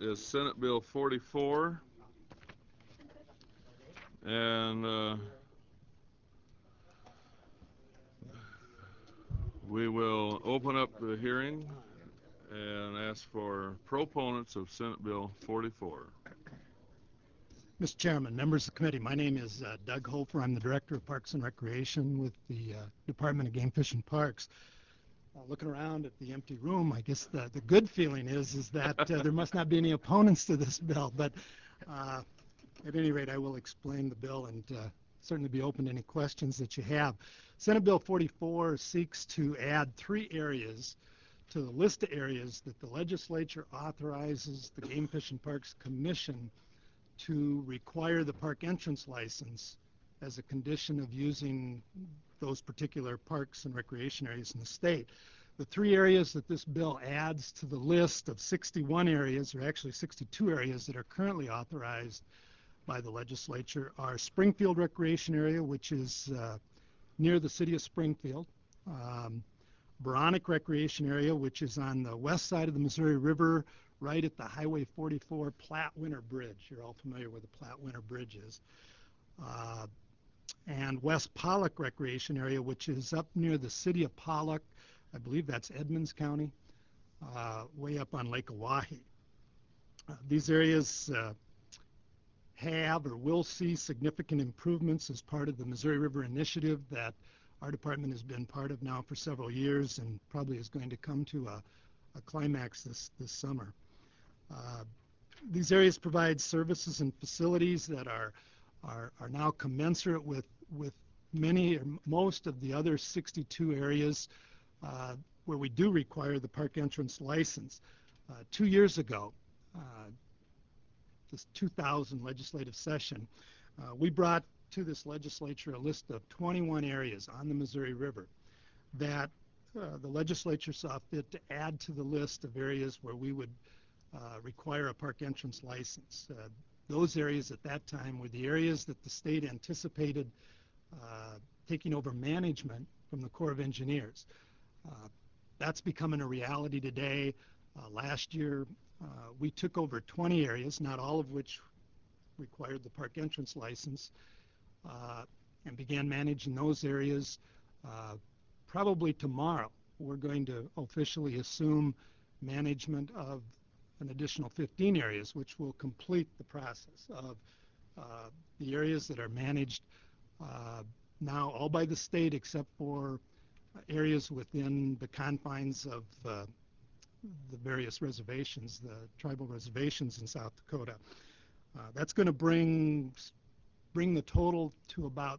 is Senate Bill 44, and we will open up the hearing and ask for proponents of Senate Bill 44. Mr. Chairman, members of the committee, my name is Doug Hofer. I'm the Director of Parks and Recreation with the Department of Game Fish and Parks. Looking around at the empty room, I guess the good feeling is that there must not be any opponents to this bill. But at any rate, I will explain the bill and certainly be open to any questions that you have. Senate Bill 44 seeks to add 3 areas to the list of areas that the legislature authorizes the Game Fish and Parks Commission to require the park entrance license as a condition of using those particular parks and recreation areas in the state. The 3 areas that this bill adds to the list of 61 areas, or actually 62 areas that are currently authorized by the legislature, are Springfield Recreation Area, which is near the city of Springfield, Beranek Recreation Area, which is on the west side of the Missouri River, right at the Highway 44 Platte-Winter Bridge. You're all familiar where the Platte-Winter Bridge is. And West Pollock Recreation Area, which is up near the city of Pollock. I believe that's Edmonds County, way up on Lake Oahe. These areas have or will see significant improvements as part of the Missouri River Initiative that our department has been part of now for several years and probably is going to come to a climax this summer. These areas provide services and facilities that are now commensurate with many or most of the other 62 areas where we do require the park entrance license. 2 years ago, this 2000 legislative session, we brought to this legislature a list of 21 areas on the Missouri River that the legislature saw fit to add to the list of areas where we would require a park entrance license. Those areas at that time were the areas that the state anticipated taking over management from the Corps of Engineers. That's becoming a reality today. Last year, we took over 20 areas, not all of which required the park entrance license, and began managing those areas. Probably tomorrow, we're going to officially assume management of an additional 15 areas, which will complete the process of the areas that are managed now all by the state except for areas within the confines of the various reservations, the tribal reservations in South Dakota. That's going to bring the total to about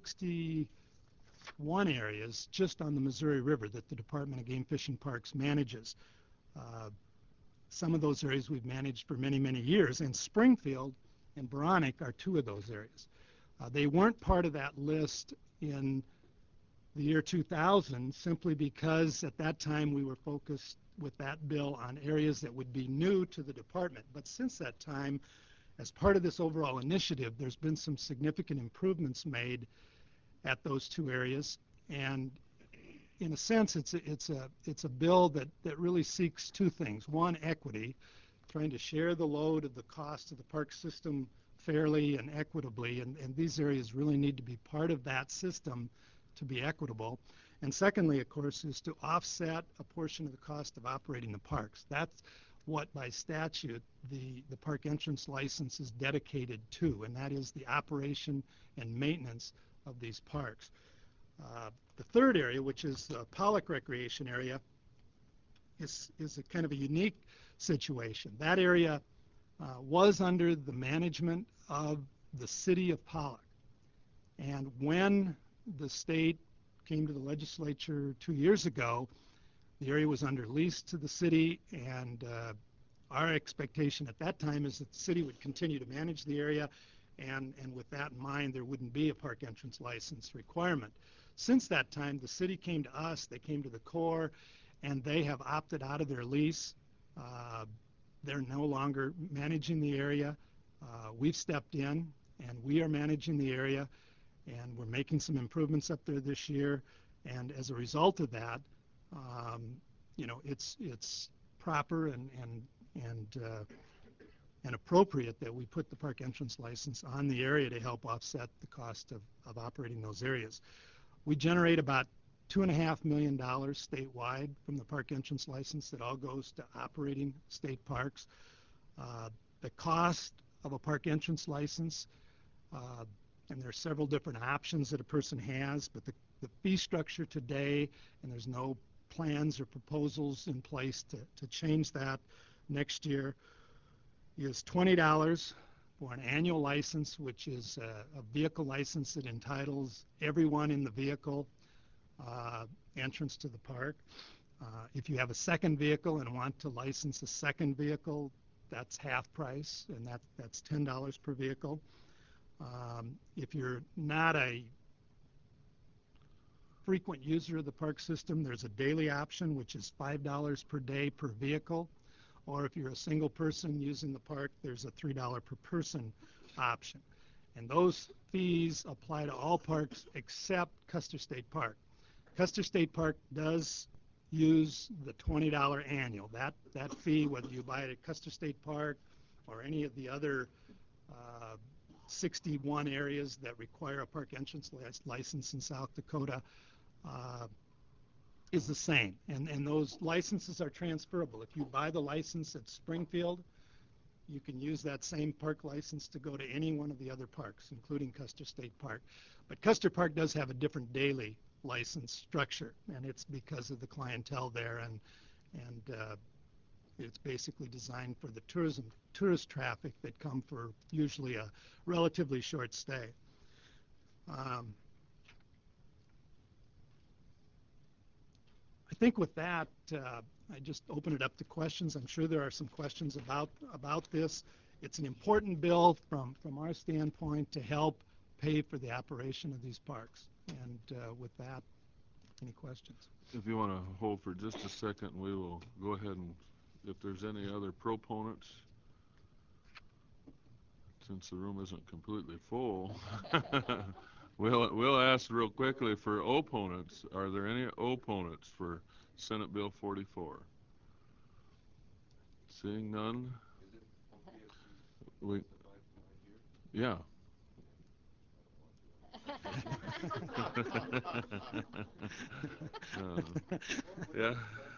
61 areas just on the Missouri River that the Department of Game Fish and Parks manages. Some of those areas we've managed for many, many years, and Springfield and Beranek are 2 of those areas. They weren't part of that list in the year 2000 simply because at that time we were focused with that bill on areas that would be new to the department. But since that time, as part of this overall initiative, there's been some significant improvements made at those 2 areas, and in a sense, it's a bill that really seeks 2 things. One, equity, trying to share the load of the cost of the park system fairly and equitably, and these areas really need to be part of that system to be equitable. And secondly, of course, is to offset a portion of the cost of operating the parks. That's what, by statute, the park entrance license is dedicated to, and that is the operation and maintenance of these parks. The third area, which is the Pollock Recreation Area, is a kind of a unique situation. That area was under the management of the city of Pollock. And when the state came to the legislature 2 years ago, the area was under lease to the city, and our expectation at that time is that the city would continue to manage the area, and with that in mind, there wouldn't be a park entrance license requirement. Since that time, the city came to us, they came to the Corps, and they have opted out of their lease. They're no longer managing the area. We've stepped in, and we are managing the area, and we're making some improvements up there this year. And as a result of that, it's proper and and appropriate that we put the park entrance license on the area to help offset the cost of operating those areas. We generate about $2.5 million statewide from the park entrance license that all goes to operating state parks. The cost of a park entrance license, and there are several different options that a person has, but the fee structure today, and there's no plans or proposals in place to change that next year, is $20 for an annual license, which is a vehicle license that entitles everyone in the vehicle entrance to the park. If you have a second vehicle and want to license a second vehicle, that's half price, and that's $10 per vehicle. If you're not a frequent user of the park system, there's a daily option, which is $5 per day per vehicle. Or if you're a single person using the park, there's a $3 per person option. And those fees apply to all parks except Custer State Park. Custer State Park does use the $20 annual. That fee, whether you buy it at Custer State Park or any of the other 61 areas that require a park entrance license in South Dakota, is the same. And those licenses are transferable. If you buy the license at Springfield, you can use that same park license to go to any one of the other parks, including Custer State Park. But Custer Park does have a different daily license structure, and it's because of the clientele there, and it's basically designed for the tourist traffic that come for usually a relatively short stay. I think with that, I just open it up to questions. I'm sure there are some questions about this. It's an important bill from our standpoint to help pay for the operation of these parks. And with that, any questions? If you want to hold for just a second, we will go ahead and, if there's any other proponents, since the room isn't completely full, we'll ask real quickly for opponents. Are there any opponents for Senate Bill 44? Seeing none, yeah. Yeah.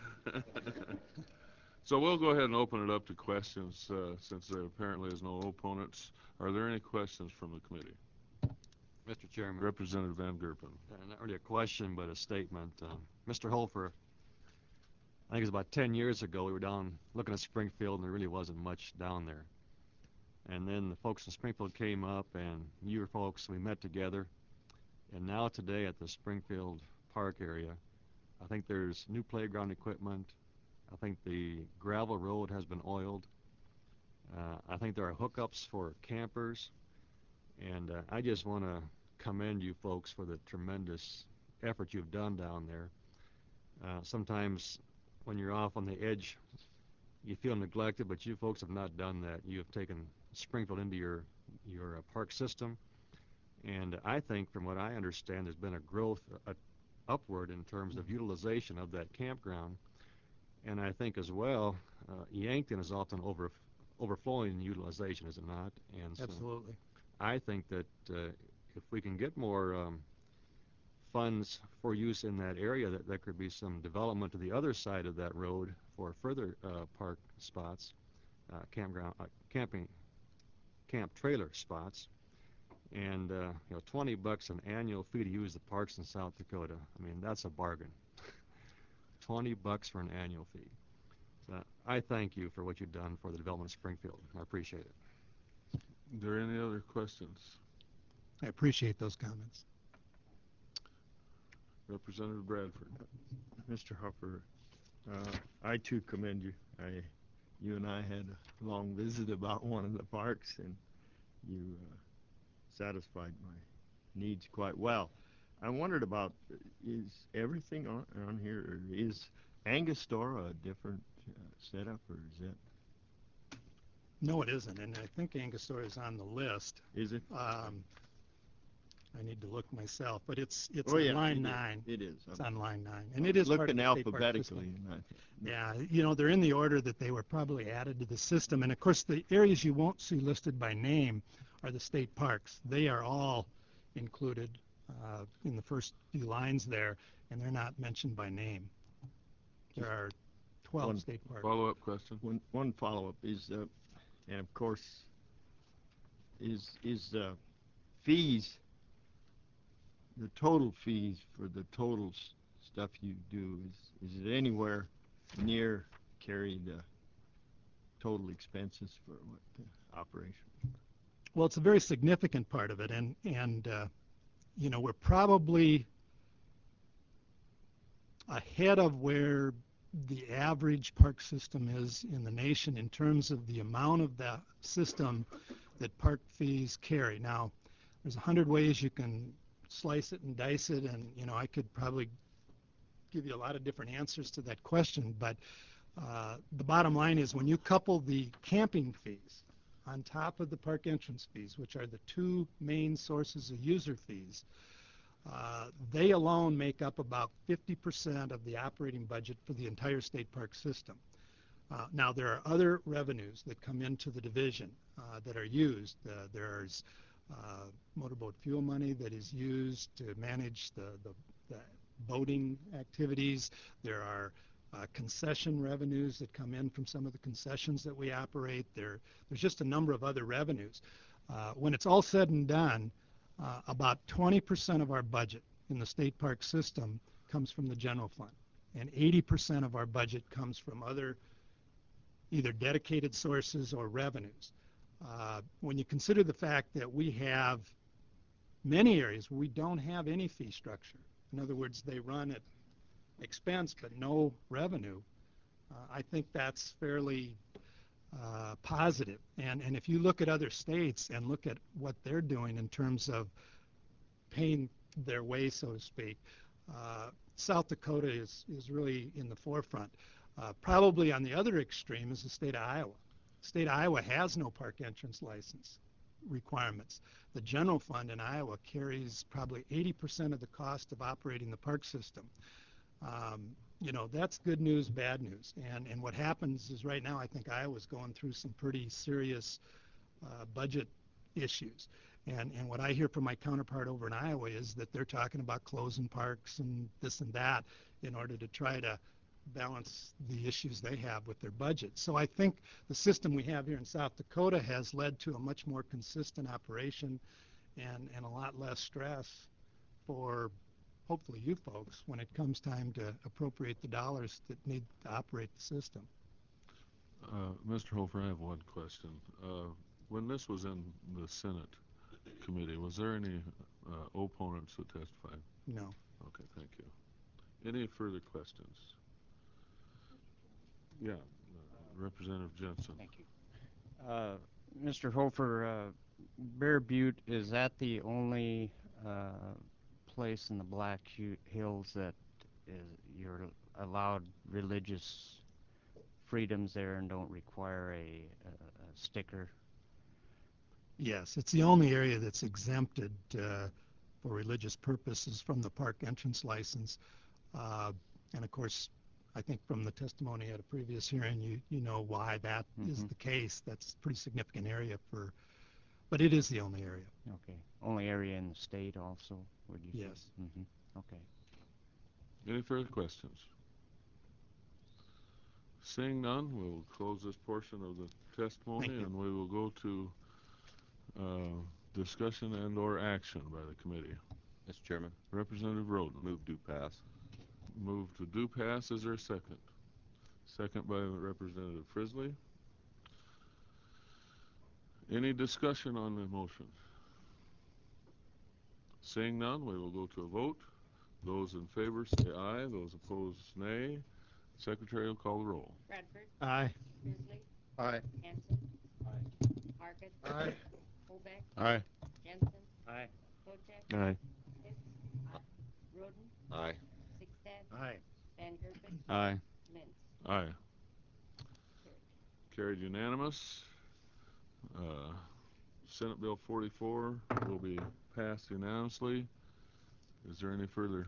So we'll go ahead and open it up to questions since there apparently is no opponents. Are there any questions from the committee? Mr. Chairman. Representative Van Gerpen. Not really a question, but a statement. Mr. Holfer, I think it was about 10 years ago, we were down looking at Springfield, and there really wasn't much down there. And then the folks in Springfield came up, and you folks, we met together. And now today at the Springfield Park area, I think there's new playground equipment. I think the gravel road has been oiled. I think there are hookups for campers. And I just want to commend you folks for the tremendous effort you've done down there. Sometimes when you're off on the edge, you feel neglected, but you folks have not done that. You have taken Springfield into your park system. And I think, from what I understand, there's been a growth upward in terms of utilization of that campground. And I think as well, Yankton is often overflowing in utilization, is it not? And so Absolutely. I think that if we can get more funds for use in that area, that there could be some development to the other side of that road for further park spots, camp trailer spots. And you know, $20 an annual fee to use the parks in South Dakota. I mean, that's a bargain. $20 for an annual fee. So I thank you for what you've done for the development of Springfield. I appreciate it. Are there any other questions? I appreciate those comments. Representative Bradford. Mr. Hopper, I too commend you. You and I had a long visit about one of the parks, and you satisfied my needs quite well. I wondered about, is everything on here, or is Angostura a different setup, or is that? No, it isn't, and I think Angostura is on the list. Is it? I need to look myself, but it's Oh, on yeah, line it is. 9. It is. It's I'm on line 9, and it is part of looking the state park alphabetically. system. And Yeah, they're in the order that they were probably added to the system. And of course, the areas you won't see listed by name are the state parks. They are all included in the first few lines there, and they're not mentioned by name. There are 12 one state parks. Follow-up question? one follow-up is, and of course, is fees, the total fees for the total stuff you do, is it anywhere near carry the total expenses for what the operation? Well, it's a very significant part of it, and we're probably ahead of where the average park system is in the nation in terms of the amount of the system that park fees carry. Now, there's 100 ways you can slice it and dice it, and I could probably give you a lot of different answers to that question, but the bottom line is when you couple the camping fees on top of the park entrance fees, which are the two main sources of user fees, they alone make up about 50% of the operating budget for the entire state park system. Now, there are other revenues that come into the division that are used. There's motorboat fuel money that is used to manage the boating activities. There are concession revenues that come in from some of the concessions that we operate. There's just a number of other revenues. When it's all said and done, about 20% of our budget in the state park system comes from the general fund, and 80% of our budget comes from other either dedicated sources or revenues. When you consider the fact that we have many areas where we don't have any fee structure, in other words, they run at expense but no revenue, I think that's fairly positive. And if you look at other states and look at what they're doing in terms of paying their way, so to speak, South Dakota is really in the forefront. Probably on the other extreme is the state of Iowa. The state of Iowa has no park entrance license requirements. The general fund in Iowa carries probably 80% of the cost of operating the park system. That's good news, bad news. And what happens is right now I think Iowa's going through some pretty serious budget issues. And what I hear from my counterpart over in Iowa is that they're talking about closing parks and this and that in order to try to balance the issues they have with their budget. So I think the system we have here in South Dakota has led to a much more consistent operation and a lot less stress for hopefully you folks when it comes time to appropriate the dollars that need to operate the system. Mr. Hofer, I have one question. When this was in the Senate committee, was there any opponents that testified? No. Okay, thank you. Any further questions? Yeah, Representative Jensen. Thank you. Mr. Hofer, Bear Butte, is that the only place in the Black Hills that you're allowed religious freedoms there and don't require a sticker? Yes, it's the only area that's exempted for religious purposes from the park entrance license. And of course, I think from the testimony at a previous hearing, you know why that is the case. That's a pretty significant area but it is the only area. Okay. Only area in the state also, would you say? Yes. Okay. Any further questions? Seeing none, we'll close this portion of the testimony and we will go to discussion and or action by the committee. Mr. Chairman. Representative Roden. Move do pass. Move to do pass. Is there a second? Second by Representative Frisley. Any discussion on the motion? Seeing none, we will go to a vote. Those in favor say aye. Those opposed, nay. Secretary will call the roll. Bradford. Aye. Frisley. Aye. Hanson. Aye. Marcus. Aye. Holbeck. Aye. Jensen. Aye. Kochek. Aye. Hicks. Roden. Aye. Sixten. Aye. Van Gerpen. Aye. Mintz. Aye. Carried. Carried unanimous. Senate Bill 44 will be passed unanimously. Is there any further?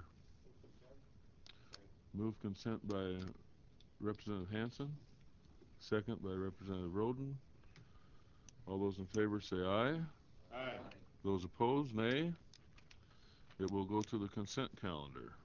Move consent by Representative Hanson, second by Representative Roden. All those in favor say aye. Aye. Those opposed, nay. It will go to the consent calendar.